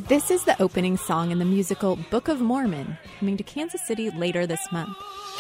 This is the opening song in the musical Book of Mormon, coming to Kansas City later this month.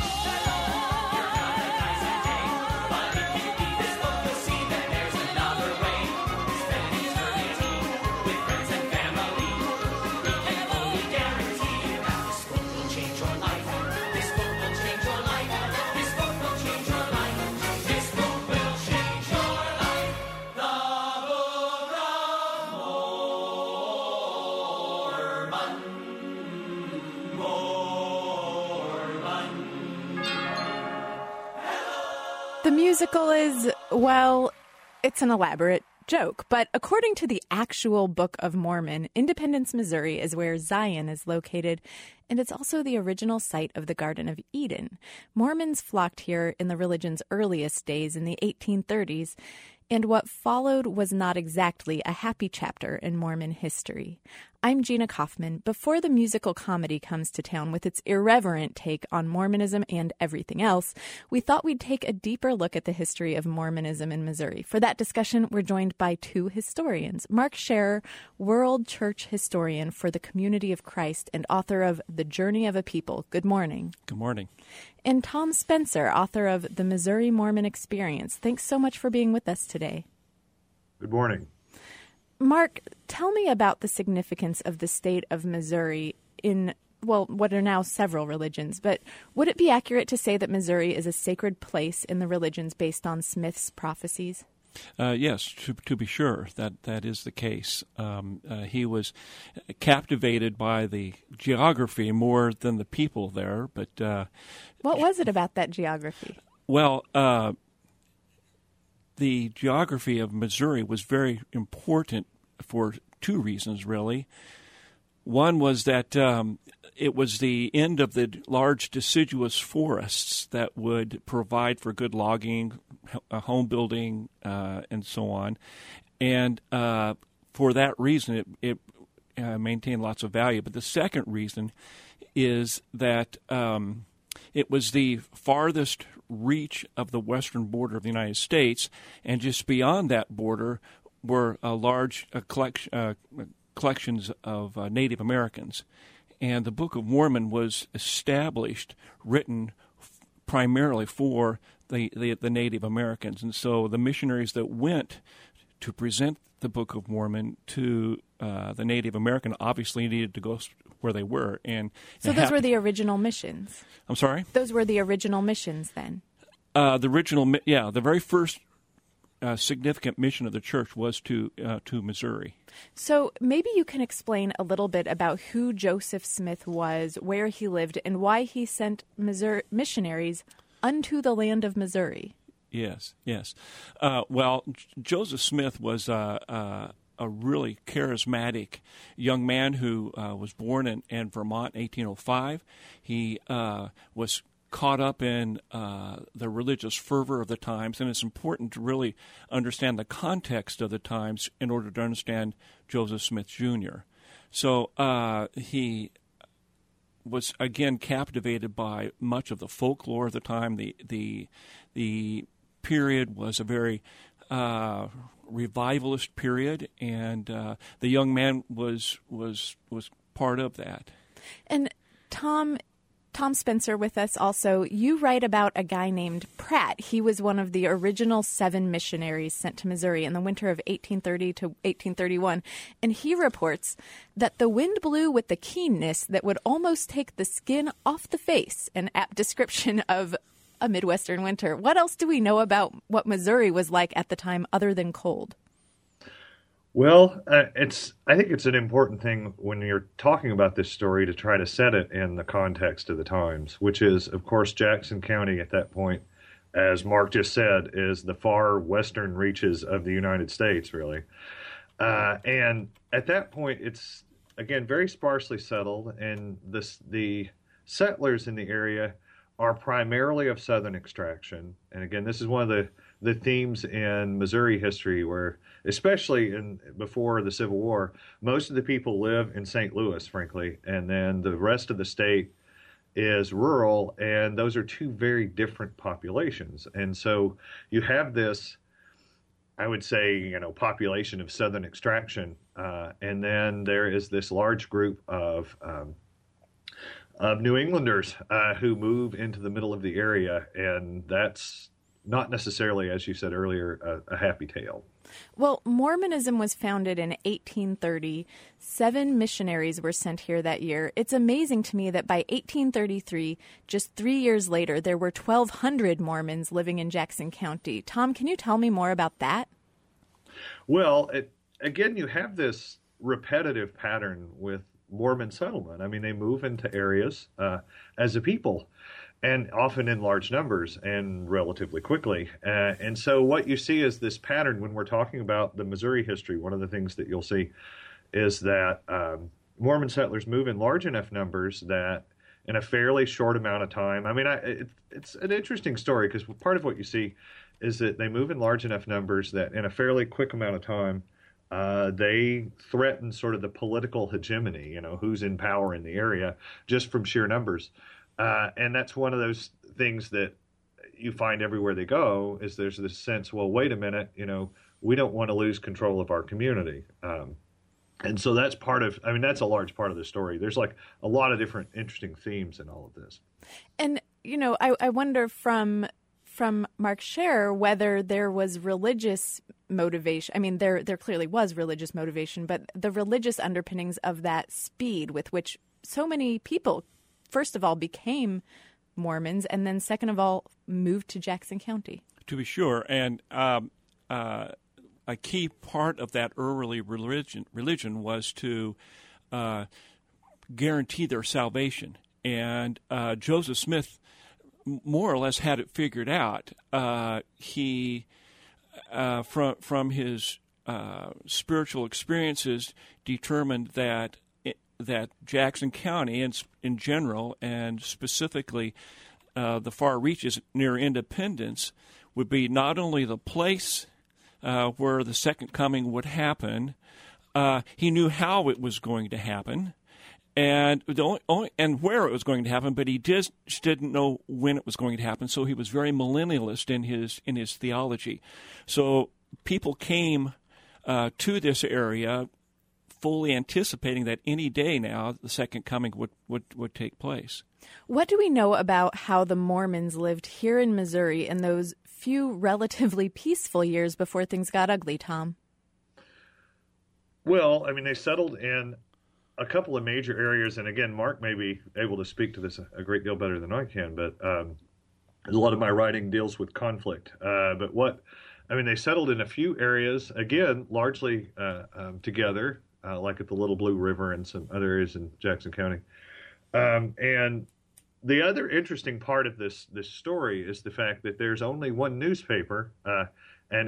The musical is, well, it's an elaborate joke, but according to the actual Book of Mormon, Independence, Missouri is where Zion is located, and it's also the original site of the Garden of Eden. Mormons flocked here in the religion's earliest days in the 1830s, and what followed was not exactly a happy chapter in Mormon history. I'm Gina Kaufman. Before the musical comedy comes to town with its irreverent take on Mormonism and everything else, we thought we'd take a deeper look at the history of Mormonism in Missouri. For that discussion, we're joined by two historians. Mark Scherer, world church historian for the Community of Christ and author of The Journey of a People. Good morning. Good morning. And Tom Spencer, author of The Missouri Mormon Experience. Thanks so much for being with us today. Good morning. Mark, tell me about the significance of the state of Missouri in, well, what are now several religions, but would it be accurate to say that Missouri is a sacred place in the religions based on Smith's prophecies? Yes, to be sure, that is the case. He was captivated by the geography more than the people there, but... what was it about that geography? Well, the geography of Missouri was very important for two reasons, really. One was that it was the end of the large deciduous forests that would provide for good logging, home building, and so on. And for that reason, it maintained lots of value. But the second reason is that it was the farthest reach of the western border of the United States, and just beyond that border were large collections of Native Americans. And the Book of Mormon was established, written primarily for the Native Americans. And so the missionaries that went to present the Book of Mormon to the Native American obviously needed to go where they were. So those were the original missions? I'm sorry? Those were the original missions then? The very first significant mission of the church was to Missouri. So maybe you can explain a little bit about who Joseph Smith was, where he lived, and why he sent missionaries unto the land of Missouri. Yes. Joseph Smith was a really charismatic young man who was born in Vermont in 1805. He was caught up in the religious fervor of the times, and it's important to really understand the context of the times in order to understand Joseph Smith Jr. So he was, again, captivated by much of the folklore of the time. The period was a very revivalist period, and the young man was part of that. And Tom Spencer with us also. You write about a guy named Pratt. He was one of the original 7 missionaries sent to Missouri in the winter of 1830 to 1831. And he reports that the wind blew with the keenness that would almost take the skin off the face, an apt description of a Midwestern winter. What else do we know about what Missouri was like at the time other than cold? Well, I think it's an important thing when you're talking about this story to try to set it in the context of the times, which is, of course, Jackson County at that point, as Mark just said, is the far western reaches of the United States, really. And at that point, it's, again, very sparsely settled, and the settlers in the area are primarily of Southern extraction. And again, this is one of the themes in Missouri history where, especially before the Civil War, most of the people live in St. Louis, frankly, and then the rest of the state is rural, and those are two very different populations. And so you have this, I would say, population of Southern extraction. And then there is this large group of New Englanders who move into the middle of the area. And that's not necessarily, as you said earlier, a happy tale. Well, Mormonism was founded in 1830. 7 missionaries were sent here that year. It's amazing to me that by 1833, just 3 years later, there were 1,200 Mormons living in Jackson County. Tom, can you tell me more about that? Well, again, you have this repetitive pattern with Mormon settlement. I mean, they move into areas as a people, and often in large numbers and relatively quickly. And so what you see is this pattern when we're talking about the Missouri history. One of the things that you'll see is that Mormon settlers move in large enough numbers that in a fairly short amount of time, I mean, it's an interesting story because part of what you see is that they move in large enough numbers that in a fairly quick amount of time, they threaten sort of the political hegemony, who's in power in the area, just from sheer numbers. And that's one of those things that you find everywhere they go is there's this sense, well, wait a minute, we don't want to lose control of our community. And so that's that's a large part of the story. There's like a lot of different interesting themes in all of this. And, I wonder from Mark Scherer whether there was religious motivation. I mean, there clearly was religious motivation, but the religious underpinnings of that speed with which so many people, first of all, became Mormons, and then second of all, moved to Jackson County. To be sure, and a key part of that early religion was to guarantee their salvation. And Joseph Smith more or less had it figured out. He, from his spiritual experiences, determined that Jackson County, in general, and specifically the far reaches near Independence, would be not only the place where the second coming would happen. He knew how it was going to happen, and where it was going to happen, but he just didn't know when it was going to happen. So he was very millennialist in his theology. So people came to this area fully anticipating that any day now the second coming would take place. What do we know about how the Mormons lived here in Missouri in those few relatively peaceful years before things got ugly, Tom? Well, I mean, they settled in a couple of major areas, and again, Mark may be able to speak to this a great deal better than I can, but a lot of my writing deals with conflict. They settled in a few areas, again, largely together, like at the Little Blue River and some other areas in Jackson County. And the other interesting part of this story is the fact that there's only one newspaper, and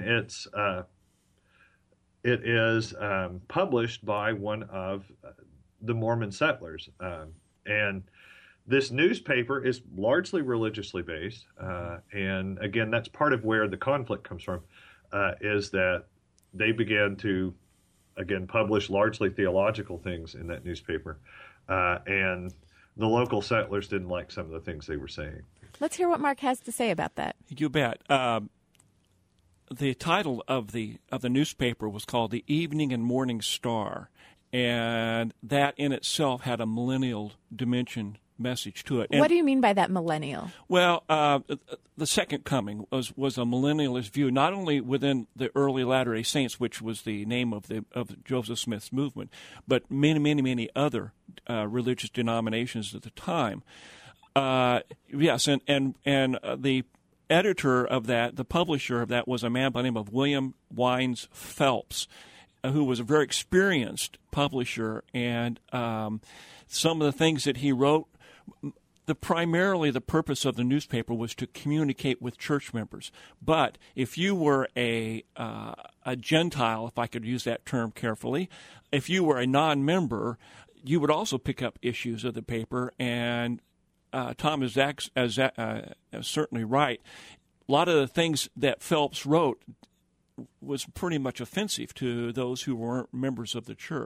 it is published by one of the Mormon settlers. And this newspaper is largely religiously based. And again, that's part of where the conflict comes from, is that they began to, again, publish largely theological things in that newspaper. And the local settlers didn't like some of the things they were saying. Let's hear what Mark has to say about that. You bet. The title of the newspaper was called the Evening and Morning Star, and that in itself had a millennial dimension message to it. And, what do you mean by that millennial? Well, the second coming was a millennialist view, not only within the early Latter-day Saints, which was the name of Joseph Smith's movement, but many other religious denominations at the time. Yes, and the editor of that, the publisher of that, was a man by the name of William Wines Phelps, who was a very experienced publisher, and some of the things that he wrote, primarily the purpose of the newspaper was to communicate with church members. But if you were a Gentile, if I could use that term carefully, if you were a non-member, you would also pick up issues of the paper. And Tom is certainly right. A lot of the things that Phelps wrote was pretty much offensive to those who weren't members of the church.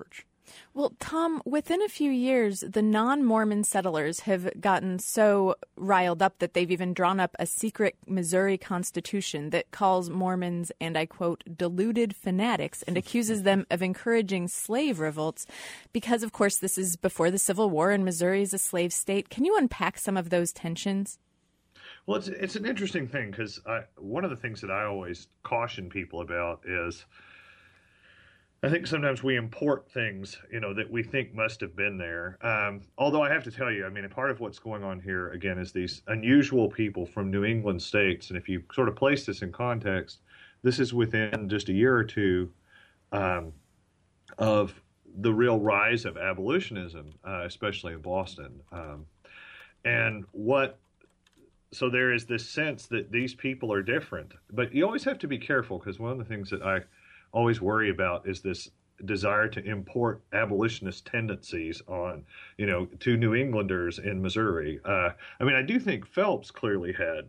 Well, Tom, within a few years, the non-Mormon settlers have gotten so riled up that they've even drawn up a secret Missouri Constitution that calls Mormons, and I quote, deluded fanatics, and accuses them of encouraging slave revolts because, of course, this is before the Civil War and Missouri is a slave state. Can you unpack some of those tensions? Well, it's an interesting thing because one of the things that I always caution people about is I think sometimes we import things, that we think must have been there. Although I have to tell you, I mean, part of what's going on here, again, is these unusual people from New England states. And if you sort of place this in context, this is within just a year or two of the real rise of abolitionism, especially in Boston. So there is this sense that these people are different. But you always have to be careful because one of the things that I always worry about is this desire to import abolitionist tendencies on, to New Englanders in Missouri. I mean, I do think Phelps clearly had,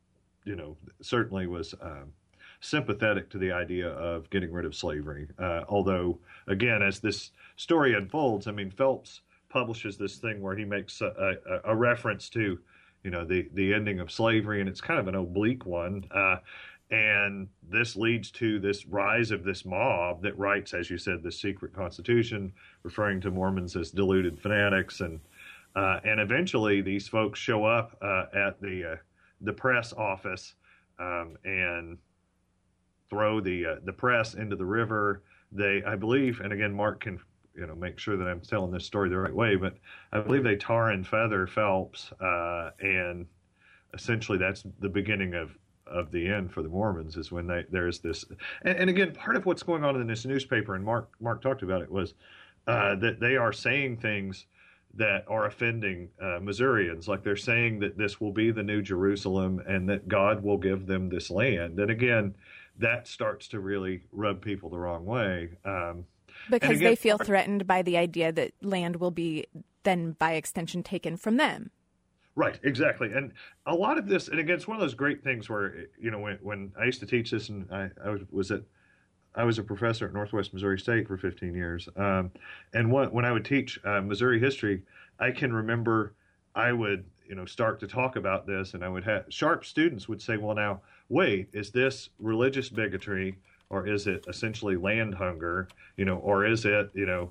certainly was sympathetic to the idea of getting rid of slavery. Although, again, as this story unfolds, I mean, Phelps publishes this thing where he makes a reference to, the ending of slavery, and it's kind of an oblique one. And this leads to this rise of this mob that writes, as you said, this secret constitution, referring to Mormons as deluded fanatics, and eventually these folks show up at the press office and throw the press into the river. They, I believe, and again, Mark can make sure that I'm telling this story the right way, but I believe they tar and feather Phelps, and essentially that's the beginning of the end for the Mormons is when there's this, and again, part of what's going on in this newspaper, and Mark talked about it, was that they are saying things that are offending Missourians. Like they're saying that this will be the New Jerusalem and that God will give them this land. And again, that starts to really rub people the wrong way. Because they feel threatened by the idea that land will be then by extension taken from them. Right, exactly. And a lot of this, and again, it's one of those great things where, when I used to teach this, and I was a professor at Northwest Missouri State for 15 years. And when I would teach Missouri history, I can remember I would, start to talk about this, and I would have sharp students would say, well, now, wait, is this religious bigotry, or is it essentially land hunger, or is it,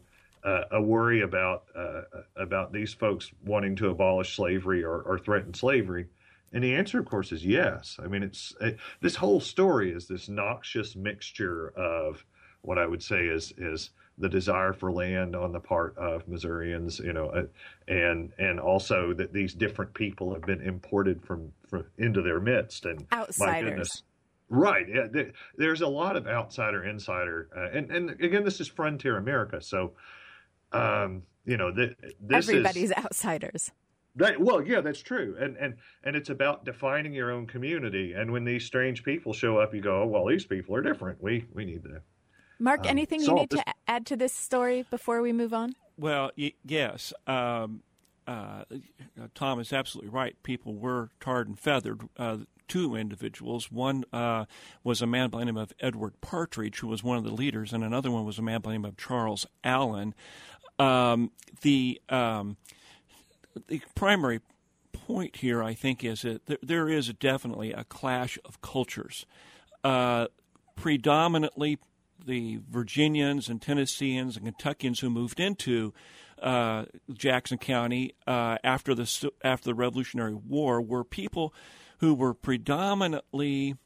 a worry about these folks wanting to abolish slavery or threaten slavery? And the answer, of course, is yes. I mean, this whole story is this noxious mixture of what I would say is the desire for land on the part of Missourians, and also that these different people have been imported from into their midst, and outsiders. My goodness. Right. Yeah, there's a lot of outsider, insider, and again, this is frontier America, so. This everybody's outsiders. Well, yeah, that's true. And it's about defining your own community. And when these strange people show up, you go, oh, well, these people are different. We need to. Mark, anything you need to add to this story before we move on? Well, yes. Tom is absolutely right. People were tarred and feathered. Two individuals. One was a man by the name of Edward Partridge, who was one of the leaders, and another one was a man by the name of Charles Allen. The primary point here, I think, is that there is definitely a clash of cultures. Predominantly, the Virginians and Tennesseans and Kentuckians who moved into Jackson County after the Revolutionary War were people who were predominantly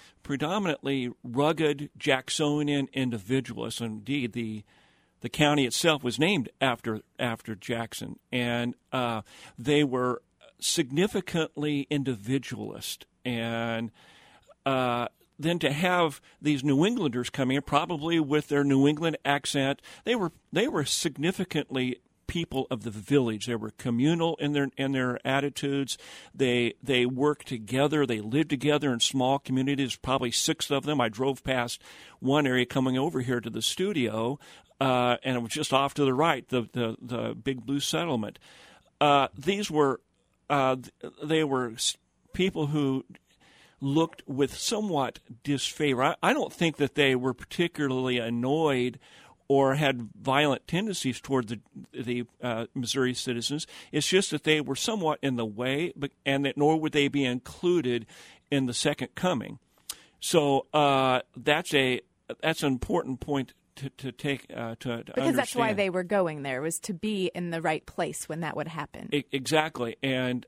rugged Jacksonian individualists. Indeed, the county itself was named after Jackson, and they were significantly individualist. And then to have these New Englanders coming in, probably with their New England accent, they were significantly people of the village. They were communal in their attitudes. They worked together. They lived together in small communities. Probably 6 of them. I drove past one area coming over here to the studio, and it was just off to the right, the Big Blue Settlement. These were they were people who looked with somewhat disfavor. I don't think that they were particularly annoyed or had violent tendencies toward the Missouri citizens. It's just that they were somewhat in the way, and that nor would they be included in the second coming. So that's an important point to take to understand. Because that's why they were going there, was to be in the right place when that would happen. Exactly. And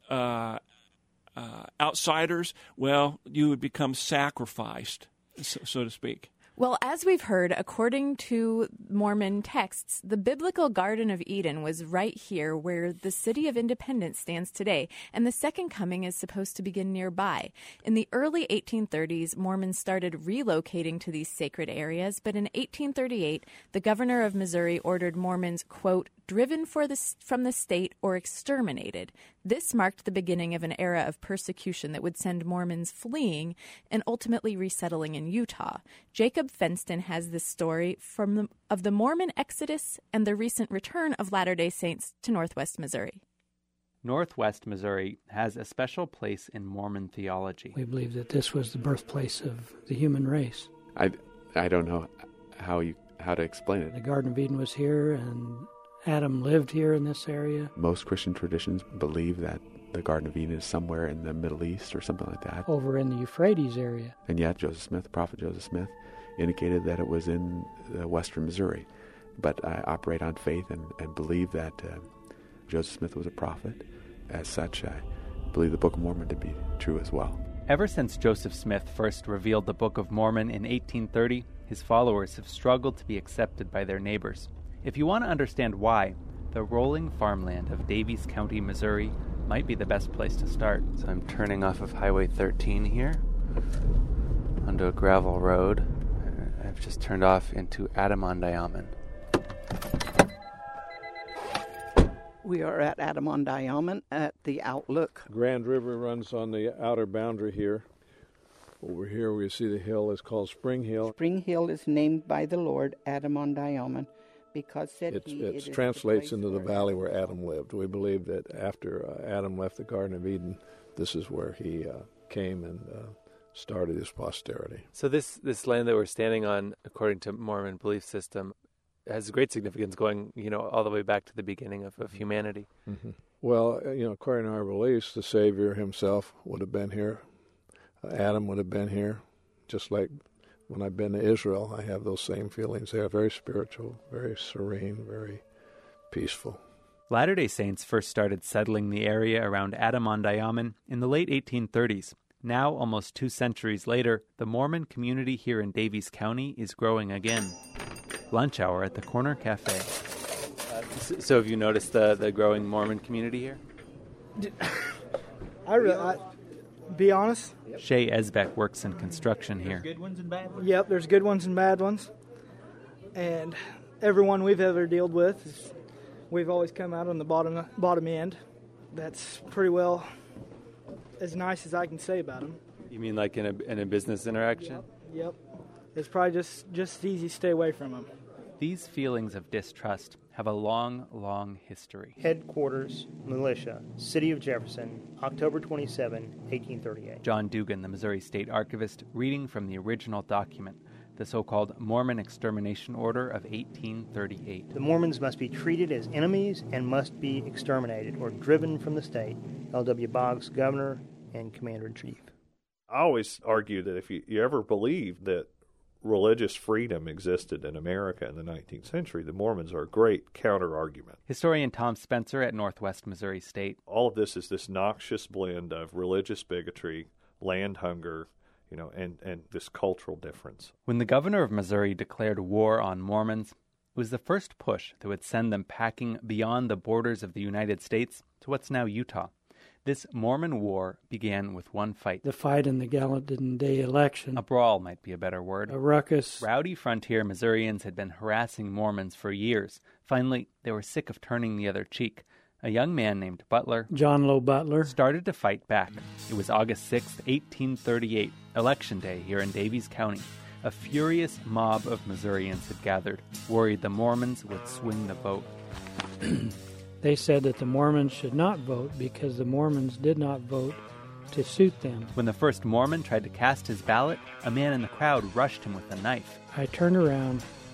outsiders, well, you would become sacrificed, so to speak. Well, as we've heard, according to Mormon texts, the biblical Garden of Eden was right here where the City of Independence stands today, and the second coming is supposed to begin nearby. In the early 1830s, Mormons started relocating to these sacred areas, but in 1838, the governor of Missouri ordered Mormons, quote, driven from the state or exterminated. This marked the beginning of an era of persecution that would send Mormons fleeing and ultimately resettling in Utah. Jacob Fenston has this story of the Mormon exodus and the recent return of Latter-day Saints to Northwest Missouri. Northwest Missouri has a special place in Mormon theology. We believe that this was the birthplace of the human race. I don't know how to explain it. The Garden of Eden was here, and Adam lived here in this area. Most Christian traditions believe that the Garden of Eden is somewhere in the Middle East or something like that. Over in the Euphrates area. And yet Prophet Joseph Smith, indicated that it was in western Missouri. But I operate on faith and believe that Joseph Smith was a prophet. As such, I believe the Book of Mormon to be true as well. Ever since Joseph Smith first revealed the Book of Mormon in 1830, his followers have struggled to be accepted by their neighbors. If you want to understand why, the rolling farmland of Daviess County, Missouri might be the best place to start. So I'm turning off of Highway 13 here onto a gravel road. I've just turned off into Adam-on-Diamond. We are at Adam-on-Diamond at the Outlook. Grand River runs on the outer boundary here. Over here we see the hill is called Spring Hill. Spring Hill is named by the Lord Adam-on-Diamond because it translates into the valley where Adam lived. We believe that after Adam left the Garden of Eden, this is where he came and started his posterity. So this land that we're standing on, according to Mormon belief system, has great significance going, all the way back to the beginning of humanity. Mm-hmm. Well, according to our beliefs, the Savior himself would have been here. Adam would have been here. Just like when I've been to Israel, I have those same feelings. They are very spiritual, very serene, very peaceful. Latter-day Saints first started settling the area around Adam-on-Diamond in the late 1830s. Now, almost 2 centuries later, the Mormon community here in Daviess County is growing again. Lunch hour at the Corner Cafe. So have you noticed the growing Mormon community here? Be honest. Shay Esbeck works in construction here. There's good ones and bad ones? Yep, there's good ones and bad ones. And everyone we've ever dealt with, we've always come out on the bottom end. That's pretty well as nice as I can say about them. You mean like in a business interaction? Yep. It's probably just easy to stay away from them. These feelings of distrust have a long, long history. Headquarters, Militia, City of Jefferson, October 27, 1838. John Dugan, the Missouri State Archivist, reading from the original document, the so-called Mormon Extermination Order of 1838. The Mormons must be treated as enemies and must be exterminated or driven from the state. L.W. Boggs, Governor and Commander-in-Chief. I always argue that if you ever believe that religious freedom existed in America in the 19th century, the Mormons are a great counter-argument. Historian Tom Spencer at Northwest Missouri State. All of this is this noxious blend of religious bigotry, land hunger, and this cultural difference. When the governor of Missouri declared war on Mormons, it was the first push that would send them packing beyond the borders of the United States to what's now Utah. This Mormon war began with one fight. The fight in the Gallatin Day election. A brawl might be a better word. A ruckus. Rowdy frontier Missourians had been harassing Mormons for years. Finally, they were sick of turning the other cheek. A young man named Butler, John Low Butler, started to fight back. It was August 6, 1838, Election Day here in Daviess County. A furious mob of Missourians had gathered, worried the Mormons would swing the vote. They said that the Mormons should not vote because the Mormons did not vote to suit them. When the first Mormon tried to cast his ballot, a man in the crowd rushed him with a knife. I turned around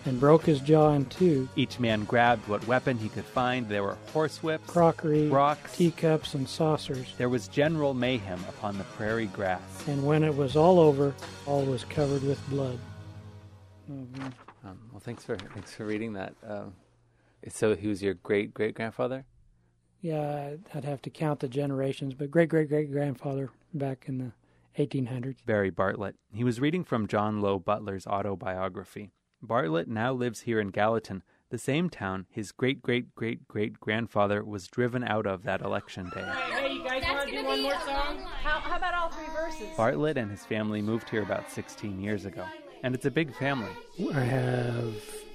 and broke his jaw in two. Each man grabbed what weapon he could find. There were horsewhips, crockery, rocks, teacups, and saucers. There was general mayhem upon the prairie grass. And when it was all over, all was covered with blood. Mm-hmm. Well, thanks for reading that. So he was your great-great-grandfather? Yeah, I'd have to count the generations, but great-great-great-grandfather back in the 1800s. Barry Bartlett. He was reading from John Lowe Butler's autobiography. Bartlett now lives here in Gallatin, the same town his great-great-great-great-grandfather was driven out of that election day. Hey, you guys want to do one more song? How about all three verses? Bartlett and his family moved here about 16 years ago, and it's a big family. I have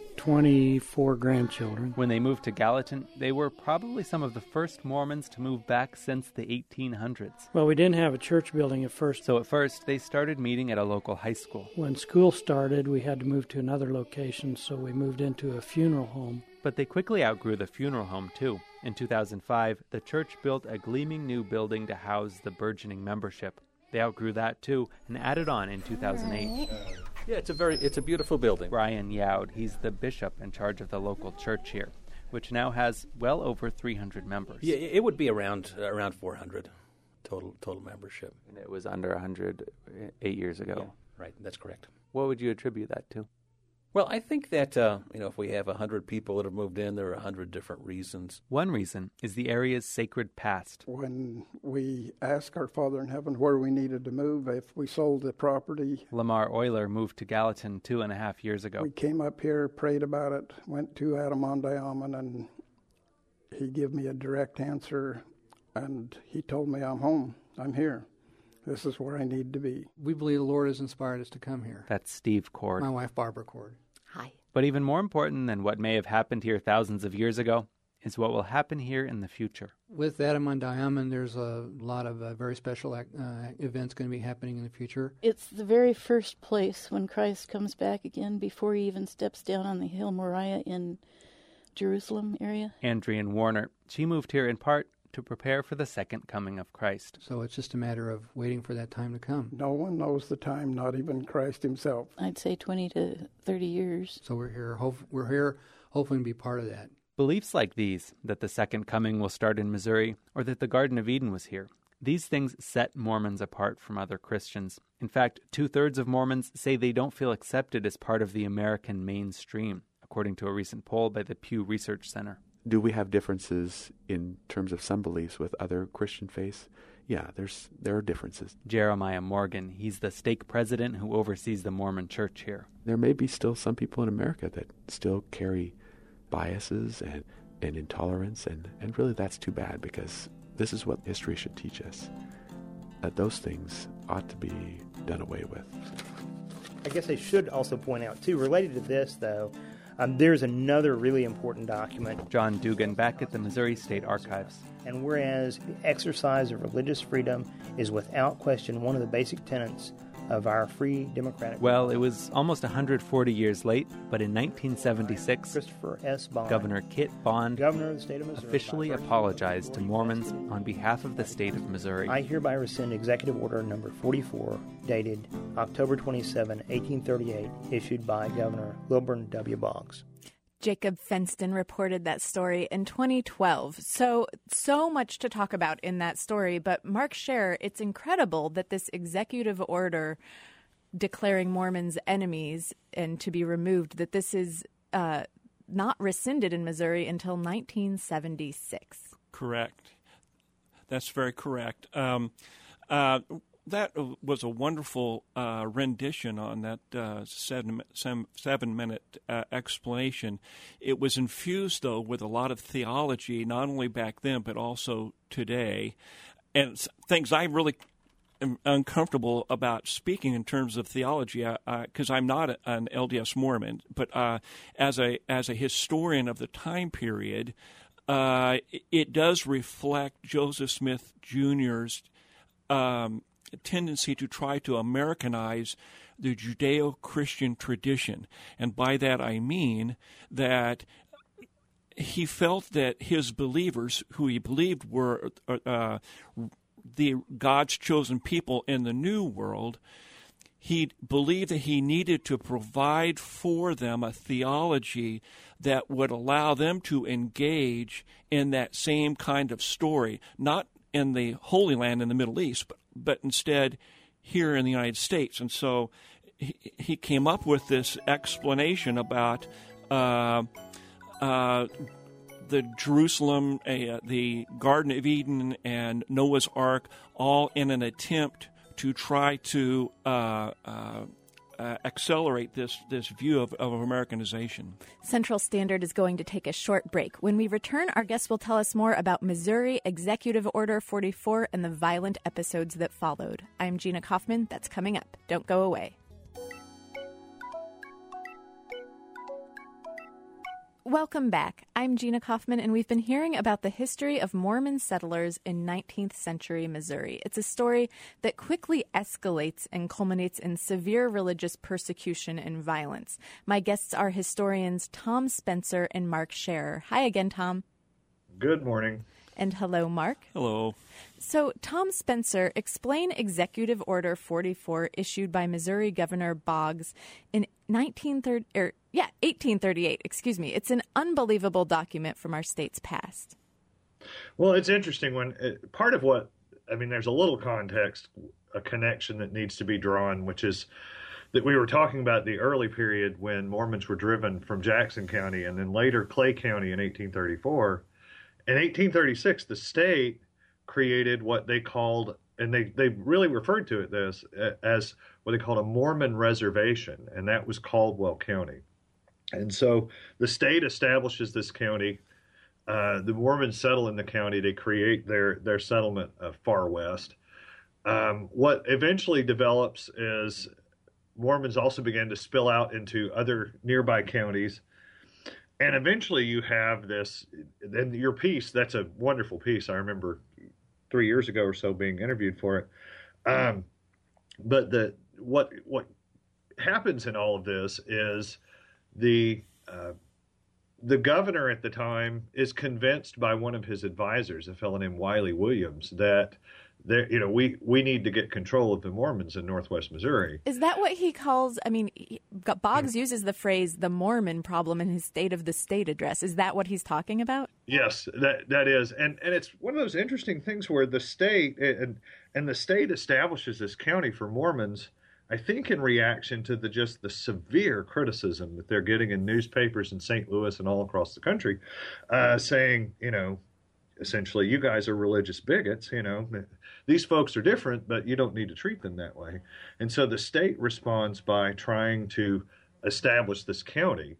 24 grandchildren. When they moved to Gallatin, they were probably some of the first Mormons to move back since the 1800s. Well, we didn't have a church building at first. So at first, they started meeting at a local high school. When school started, we had to move to another location, so we moved into a funeral home. But they quickly outgrew the funeral home, too. In 2005, the church built a gleaming new building to house the burgeoning membership. They outgrew that, too, and added on in 2008. Yeah, it's a beautiful building. Brian Youd, he's the bishop in charge of the local church here, which now has well over 300 members. Yeah, it would be around 400 total membership. And it was under 100 8 years ago. Yeah, right, that's correct. What would you attribute that to? Well, I think that, if we have 100 people that have moved in, there are 100 different reasons. One reason is the area's sacred past. When we asked our Father in Heaven where we needed to move, if we sold the property. Lamar Euler moved to Gallatin 2.5 years ago. We came up here, prayed about it, went to Adam-on-Diomen, and he gave me a direct answer, and he told me, I'm home, I'm here. This is where I need to be. We believe the Lord has inspired us to come here. That's Steve Cord. My wife, Barbara Cord. Hi. But even more important than what may have happened here thousands of years ago is what will happen here in the future. With Adam-on-Diomen, there's a lot of very special events going to be happening in the future. It's the very first place when Christ comes back again before he even steps down on the Hill Moriah in Jerusalem area. Andrian Warner. She moved here in part to prepare for the second coming of Christ. So it's just a matter of waiting for that time to come. No one knows the time, not even Christ himself. I'd say 20 to 30 years. So we're here hoping to be part of that. Beliefs like these, that the second coming will start in Missouri, or that the Garden of Eden was here, these things set Mormons apart from other Christians. In fact, 2/3 of Mormons say they don't feel accepted as part of the American mainstream, according to a recent poll by the Pew Research Center. Do we have differences in terms of some beliefs with other Christian faiths? Yeah, there are differences. Jeremiah Morgan, he's the stake president who oversees the Mormon church here. There may be still some people in America that still carry biases and intolerance, and really that's too bad, because this is what history should teach us, that those things ought to be done away with. I guess I should also point out, too, related to this, though, there's another really important document. John Dugan, back at the Missouri State Archives. And whereas the exercise of religious freedom is without question one of the basic tenets of our free democratic Well, it was almost 140 years late, but in 1976, Christopher S. Bond, Governor Kit Bond, Governor of the state of Missouri, officially apologized to Mormons on behalf of the state of Missouri. I hereby rescind Executive Order Number 44, dated October 27, 1838, issued by Governor Lilburn W. Boggs. Jacob Fenston reported that story in 2012. So much to talk about in that story. But Mark Scherer, it's incredible that this executive order declaring Mormons enemies and to be removed, that this is not rescinded in Missouri until 1976. Correct. That's very correct. That was a wonderful rendition on that 7-minute explanation. It was infused, though, with a lot of theology, not only back then, but also today. And things I really am uncomfortable about speaking in terms of theology, because I'm not an LDS Mormon, but as a historian of the time period, it does reflect Joseph Smith Jr.'s tendency to try to Americanize the Judeo-Christian tradition. And by that I mean that he felt that his believers, who he believed were the God's chosen people in the New World, he believed that he needed to provide for them a theology that would allow them to engage in that same kind of story, not in the Holy Land in the Middle East, but instead here in the United States. And so he came up with this explanation about the Jerusalem, the Garden of Eden, and Noah's Ark, all in an attempt to try to accelerate this view of Americanization. Central Standard is going to take a short break. When we return, our guests will tell us more about Missouri Executive Order 44 and the violent episodes that followed. I'm Gina Kaufman. That's coming up. Don't go away. Welcome back. I'm Gina Kaufman, and we've been hearing about the history of Mormon settlers in 19th century Missouri. It's a story that quickly escalates and culminates in severe religious persecution and violence. My guests are historians Tom Spencer and Mark Scherer. Hi again, Tom. Good morning. And hello, Mark. Hello. So, Tom Spencer, explain Executive Order 44 issued by Missouri Governor Boggs in 1838. Excuse me. It's an unbelievable document from our state's past. Well, it's interesting part of what, there's a little context, a connection that needs to be drawn, which is that we were talking about the early period when Mormons were driven from Jackson County and then later Clay County in 1834. In 1836, the state created what they called, and they really referred to it as what they called a Mormon reservation, and that was Caldwell County. And so the state establishes this county. The Mormons settle in the county. They create their settlement of Far West. What eventually develops is Mormons also began to spill out into other nearby counties. And eventually you have this, and your piece, that's a wonderful piece. I remember 3 years ago or so being interviewed for it. But what happens in all of this is the governor at the time is convinced by one of his advisors, a fellow named Wiley Williams, that we need to get control of the Mormons in Northwest Missouri. Is that what he calls? Boggs uses the phrase "the Mormon problem" in his State of the State address. Is that what he's talking about? Yes, that is, and it's one of those interesting things where the state and the state establishes this county for Mormons, I think, in reaction to the severe criticism that they're getting in newspapers in St. Louis and all across the country, saying, essentially, you guys are religious bigots, these folks are different, but you don't need to treat them that way. And so the state responds by trying to establish this county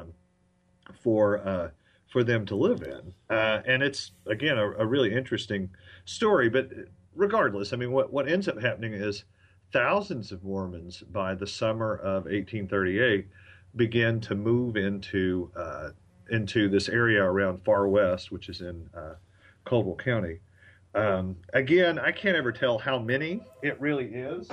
for them to live in. And it's, again, a really interesting story. But regardless, what ends up happening is thousands of Mormons by the summer of 1838 begin to move into this area around Far West, which is in Caldwell County. Again, I can't ever tell how many it really is.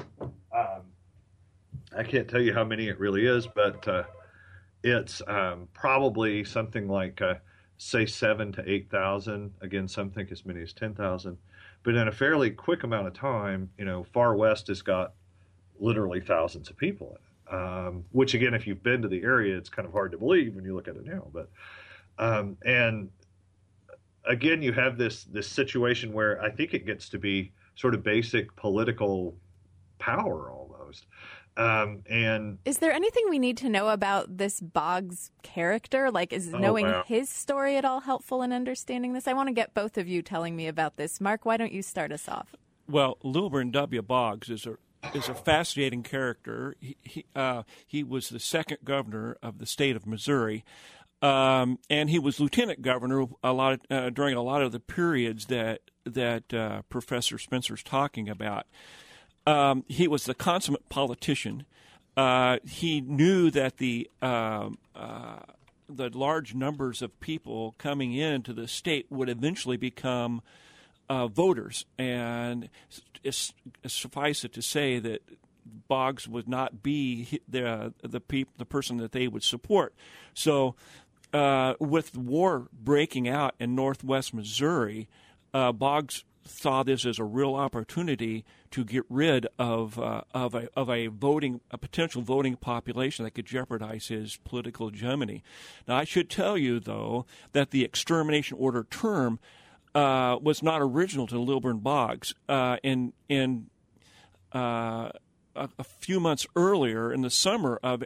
I can't tell you how many it really is, but it's probably something like, say, 7,000 to 8,000. Again, some think as many as 10,000. But in a fairly quick amount of time, Far West has got literally thousands of people in it. Which, again, if you've been to the area, it's kind of hard to believe when you look at it now. But and again, you have this situation where I think it gets to be sort of basic political power almost. And is there anything we need to know about this Boggs character? Like, is knowing his story at all helpful in understanding this? I want to get both of you telling me about this. Mark, why don't you start us off? Well, Lilburn W. Boggs is a fascinating character. He was the second governor of the state of Missouri, and he was lieutenant governor during a lot of the periods that Professor Spencer's talking about. He was the consummate politician. He knew that the large numbers of people coming into the state would eventually become voters, and suffice it to say that Boggs would not be the person that they would support. So, with war breaking out in Northwest Missouri, Boggs saw this as a real opportunity to get rid of a potential voting population that could jeopardize his political hegemony. Now, I should tell you, though, that the extermination order term was not original to Lilburn Boggs. A few months earlier, in the summer of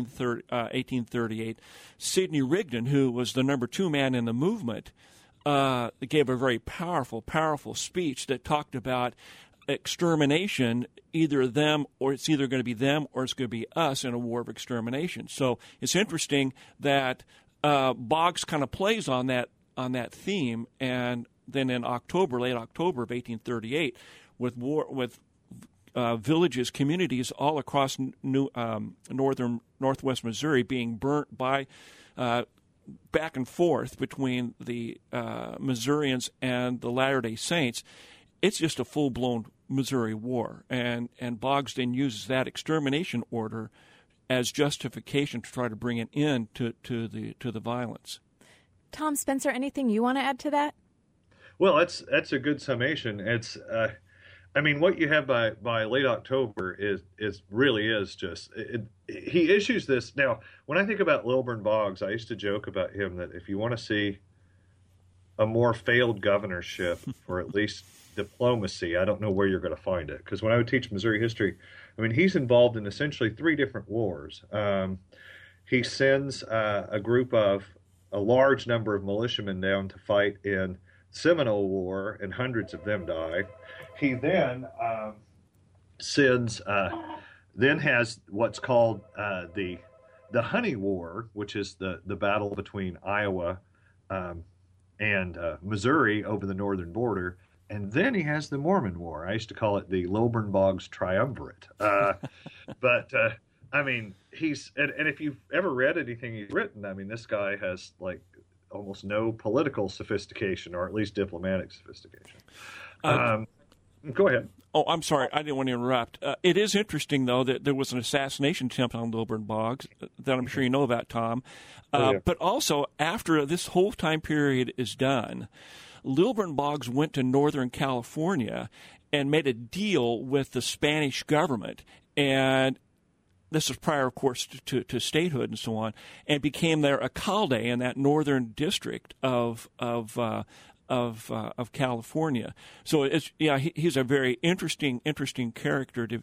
1838, Sidney Rigdon, who was the number 2 man in the movement, gave a very powerful speech that talked about extermination, either them or it's either going to be them or it's going to be us in a war of extermination. So it's interesting that Boggs kind of plays on that theme, and then in late October of 1838, with villages, communities all across northwest Missouri being burnt by back and forth between the Missourians and the Latter-day Saints. It's just a full-blown Missouri war, and Boggs then uses that extermination order as justification to try to bring an end to the violence. Tom Spencer, anything you want to add to that? Well, that's a good summation. It's what you have by late October is just he issues this. Now, when I think about Lilburn Boggs, I used to joke about him that if you want to see a more failed governorship, or at least diplomacy, I don't know where you're going to find it. Because when I would teach Missouri history, he's involved in essentially 3 different wars. He sends a large number of militiamen down to fight in Seminole War, and hundreds of them die. He then has what's called the Honey War, which is the battle between Iowa and Missouri over the northern border. And then he has the Mormon War. I used to call it the Lilburn Boggs Triumvirate. He's and if you've ever read anything he's written, this guy has almost no political sophistication, or at least diplomatic sophistication. Go ahead. Oh, I'm sorry. I didn't want to interrupt. It is interesting, though, that there was an assassination attempt on Lilburn Boggs that I'm sure you know about, Tom. But also, after this whole time period is done, Lilburn Boggs went to Northern California and made a deal with the Spanish government, and this was prior, of course, to statehood and so on, and became their alcalde in that northern district of California. So he's a very interesting character to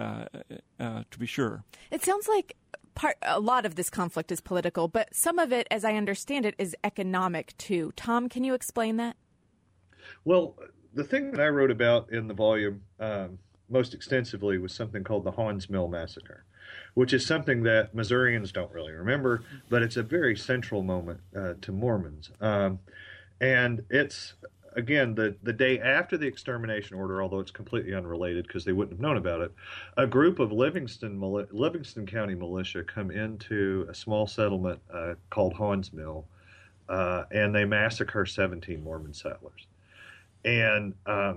be sure. It sounds like a lot of this conflict is political, but some of it, as I understand it, is economic too. Tom, can you explain that? Well, the thing that I wrote about in the volume most extensively was something called the Haun's Mill Massacre, which is something that Missourians don't really remember, but it's a very central moment to Mormons. And it's, again, the day after the extermination order, although it's completely unrelated because they wouldn't have known about it, a group of Livingston County militia come into a small settlement called Haun's Mill, and they massacre 17 Mormon settlers. And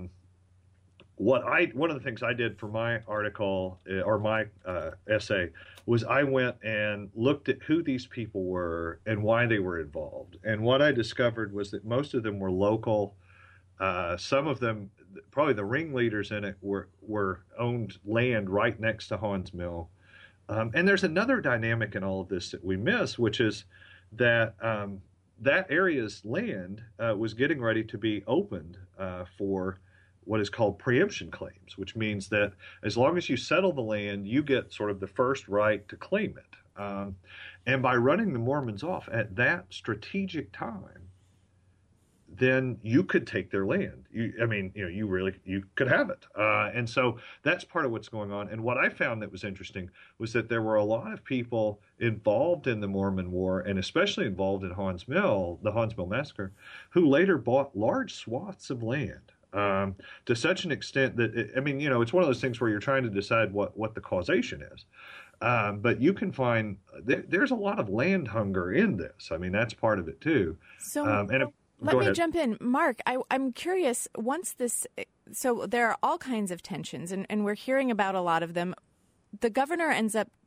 one of the things I did for my article or my essay was I went and looked at who these people were and why they were involved. And what I discovered was that most of them were local. Some of them, probably the ringleaders in it, were owned land right next to Haun's Mill. And there's another dynamic in all of this that we miss, which is that that area's land was getting ready to be opened for what is called preemption claims, which means that as long as you settle the land, you get sort of the first right to claim it. And by running the Mormons off at that strategic time, then you could take their land. You could have it. And so that's part of what's going on. And what I found that was interesting was that there were a lot of people involved in the Mormon War, and especially involved in the Haun's Mill Massacre, who later bought large swaths of land. To such an extent that, it's one of those things where you're trying to decide what the causation is. But you can find there's a lot of land hunger in this. That's part of it too. So let me jump in. Mark, I'm curious, so there are all kinds of tensions, and we're hearing about a lot of them. The governor ends up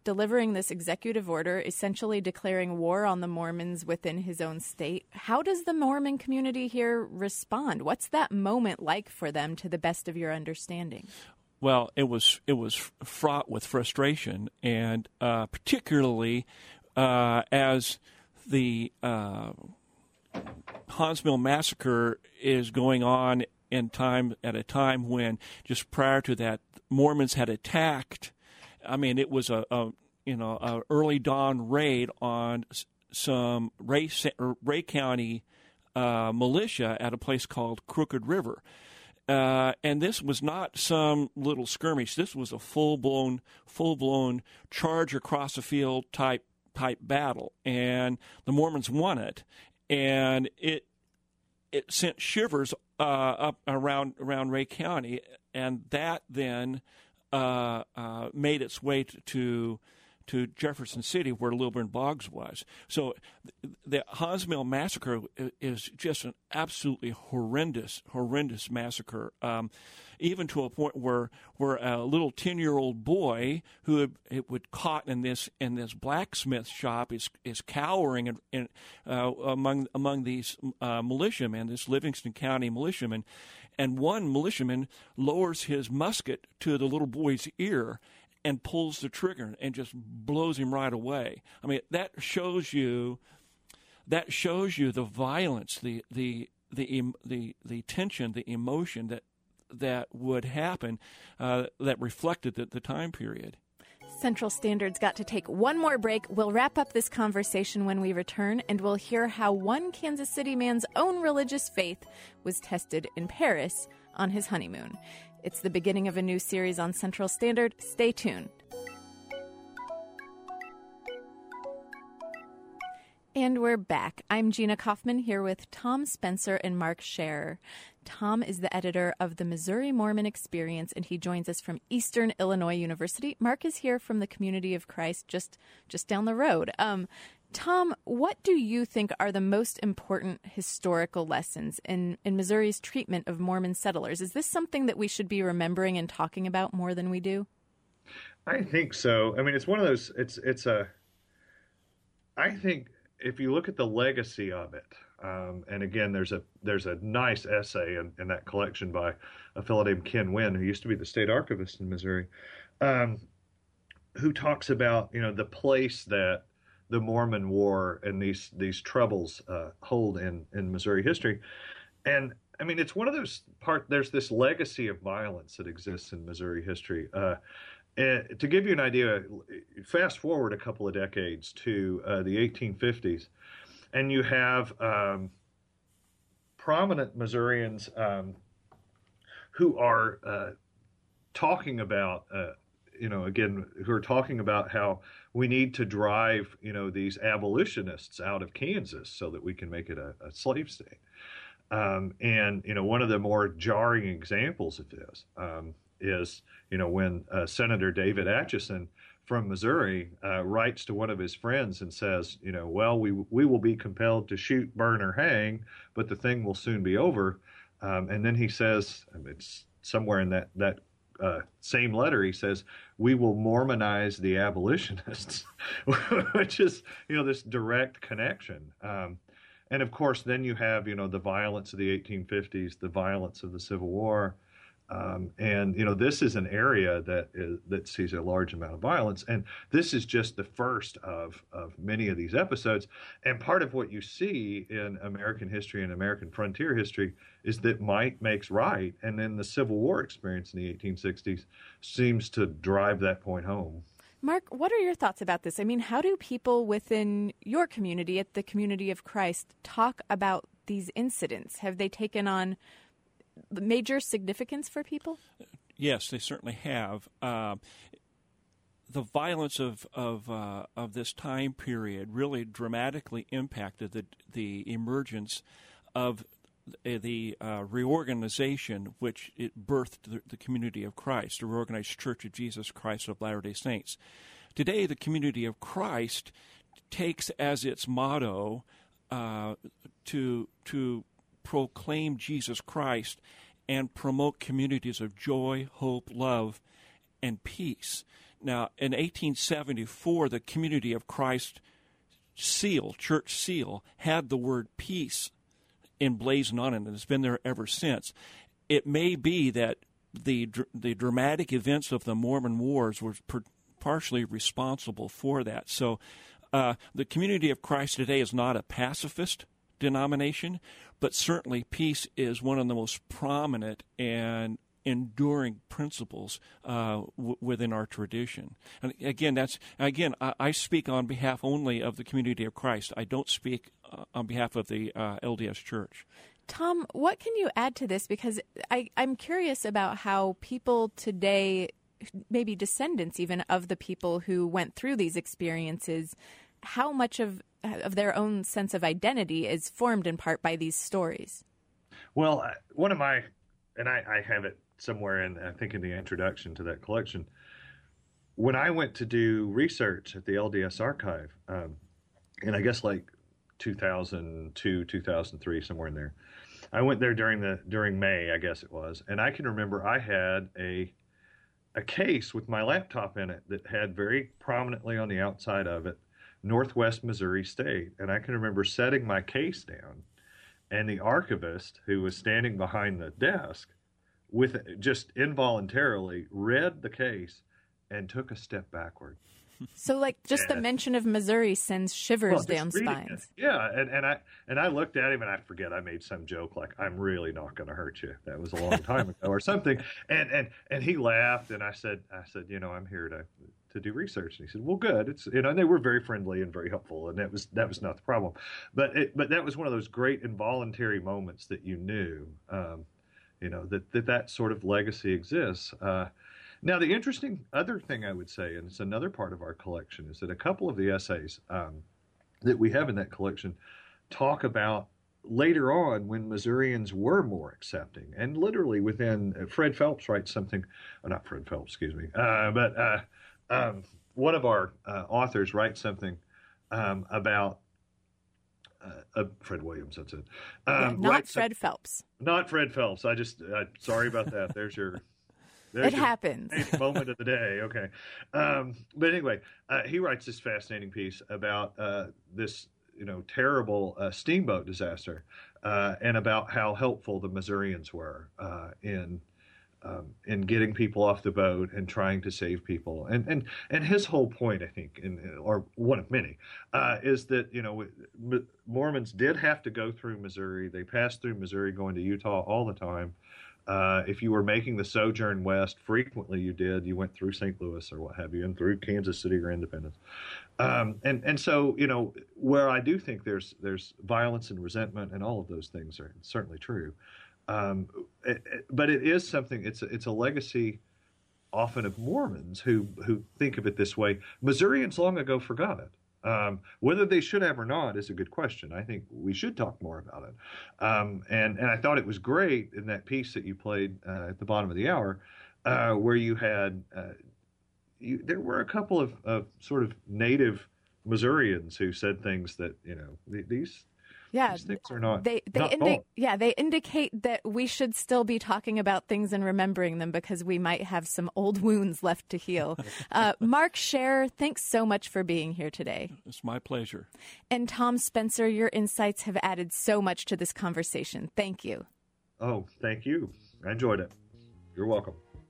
delivering this executive order, essentially declaring war on the Mormons within his own state. How does the Mormon community here respond? What's that moment like for them, to the best of your understanding? Well, it was fraught with frustration, and particularly as the Hauntsville massacre is going on at a time when, just prior to that, Mormons had attacked. I mean, it was a early dawn raid on some Ray County militia at a place called Crooked River. And this was not some little skirmish. This was a full blown charge across the field type battle, and the Mormons won it, and it sent shivers up around Ray County, and that then made its way to Jefferson City, where Lilburn Boggs was. So the Hauntsville massacre is just an absolutely horrendous massacre, even to a point where a little 10-year-old boy who would caught in this blacksmith shop is cowering among these militiamen, this Livingston County militiamen, and one militiaman lowers his musket to the little boy's ear and pulls the trigger and just blows him right away. I mean, that shows you the violence, the tension, the emotion that would happen, that reflected the time period. Central Standard's got to take one more break. We'll wrap up this conversation when we return, and we'll hear how one Kansas City man's own religious faith was tested in Paris on his honeymoon. It's the beginning of a new series on Central Standard. Stay tuned. And we're back. I'm Gina Kaufman here with Tom Spencer and Mark Scherer. Tom is the editor of the Missouri Mormon Experience, and he joins us from Eastern Illinois University. Mark is here from the Community of Christ just down the road. Tom, what do you think are the most important historical lessons in Missouri's treatment of Mormon settlers? Is this something that we should be remembering and talking about more than we do? I think so. I mean, it's one of those, I think if you look at the legacy of it, and again, there's a nice essay in that collection by a fellow named Ken Wynn, who used to be the state archivist in Missouri, who talks about, the place that the Mormon War and these troubles hold in Missouri history. And I mean, it's one of those there's this legacy of violence that exists in Missouri history. And to give you an idea, fast forward a couple of decades to the 1850s, and you have prominent Missourians who are talking about, who are talking about how we need to drive, these abolitionists out of Kansas so that we can make it a slave state. And one of the more jarring examples of this is, when Senator David Atchison from Missouri writes to one of his friends and says, well, we will be compelled to shoot, burn, or hang, but the thing will soon be over. And then he says, it's somewhere in that same letter, he says, we will Mormonize the abolitionists, which is, this direct connection. And of course, then you have, the violence of the 1850s, the violence of the Civil War. And this is an area that sees a large amount of violence. And this is just the first of many of these episodes. And part of what you see in American history and American frontier history is that might makes right. And then the Civil War experience in the 1860s seems to drive that point home. Mark, what are your thoughts about this? I mean, how do people within your community, at the Community of Christ, talk about these incidents? Have they taken on major significance for people? Yes, they certainly have. The violence of this time period really dramatically impacted the emergence of the reorganization which it birthed the Community of Christ, the Reorganized Church of Jesus Christ of Latter-day Saints. Today, the Community of Christ takes as its motto to proclaim Jesus Christ and promote communities of joy, hope, love, and peace. Now, in 1874, the Community of Christ seal, church seal, had the word peace emblazoned on it, and it's been there ever since. It may be that the dramatic events of the Mormon Wars were partially responsible for that. So the Community of Christ today is not a pacifist denomination, but certainly peace is one of the most prominent and enduring principles within our tradition. And again, I speak on behalf only of the Community of Christ. I don't speak on behalf of the LDS Church. Tom, what can you add to this? Because I'm curious about how people today, maybe descendants even of the people who went through these experiences, how much of their own sense of identity is formed in part by these stories. Well, one of my, and I have it somewhere in, I think in the introduction to that collection, when I went to do research at the LDS Archive, and I guess like 2002, 2003, somewhere in there, I went there during May, I guess it was, and I can remember I had a case with my laptop in it that had very prominently on the outside of it Northwest Missouri State, and I can remember setting my case down, and the archivist who was standing behind the desk with just involuntarily read the case and took a step backward. So, like, just the mention of Missouri sends shivers down spines. Yeah, and I looked at him, and I forget, I made some joke like, "I'm really not going to hurt you." That was a long time ago, or something. And he laughed, and I said, I'm here to do research. And he said, "Well, good." It's and they were very friendly and very helpful, and that was not the problem. But that was one of those great involuntary moments that you knew, that sort of legacy exists. Now, the interesting other thing I would say, and it's another part of our collection, is that a couple of the essays that we have in that collection talk about later on when Missourians were more accepting. And literally within, Fred Phelps writes something, not Fred Phelps, excuse me, but one of our authors writes something about Fred Williams, that's it. Not Fred Phelps. Not Fred Phelps. Sorry about that. There's it happens. Moment of the day. Okay. But anyway, he writes this fascinating piece about this, terrible steamboat disaster and about how helpful the Missourians were in getting people off the boat and trying to save people. And his whole point, I think, or one of many, is that, Mormons did have to go through Missouri. They passed through Missouri going to Utah all the time. If you were making the sojourn west, frequently you went through St. Louis or what have you, and through Kansas City or Independence. And so, where I do think there's violence and resentment, and all of those things are certainly true. But it is something, it's a legacy often of Mormons who think of it this way. Missourians long ago forgot it. Whether they should have or not is a good question. I think we should talk more about it. And I thought it was great in that piece that you played at the bottom of the hour, where you had there were a couple of sort of native Missourians who said things that these things are not. They indicate that we should still be talking about things and remembering them because we might have some old wounds left to heal. Mark Scherer, thanks so much for being here today. It's my pleasure. And Tom Spencer, your insights have added so much to this conversation. Thank you. Oh, thank you. I enjoyed it. You're welcome.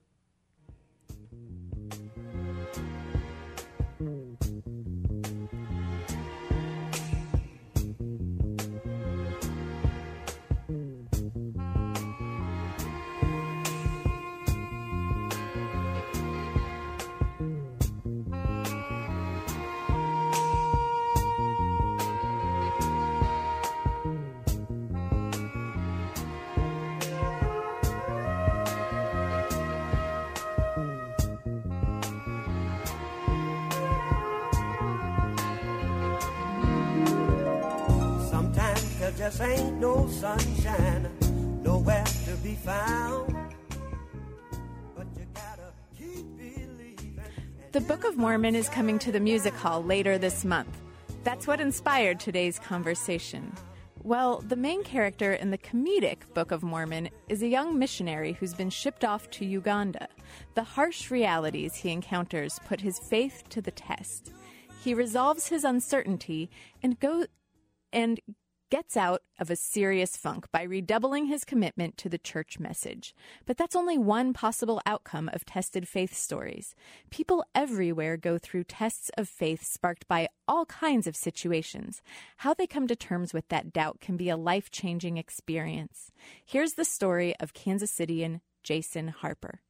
Just ain't no sunshine nowhere to be found. But you gotta keep believing. The Book of Mormon is coming to the Music Hall later this month. That's what inspired today's conversation. Well, the main character in the comedic Book of Mormon is a young missionary who's been shipped off to Uganda. The harsh realities he encounters put his faith to the test. He resolves his uncertainty and gets out of a serious funk by redoubling his commitment to the church message. But that's only one possible outcome of tested faith stories. People everywhere go through tests of faith sparked by all kinds of situations. How they come to terms with that doubt can be a life-changing experience. Here's the story of Kansas Cityan Jason Harper.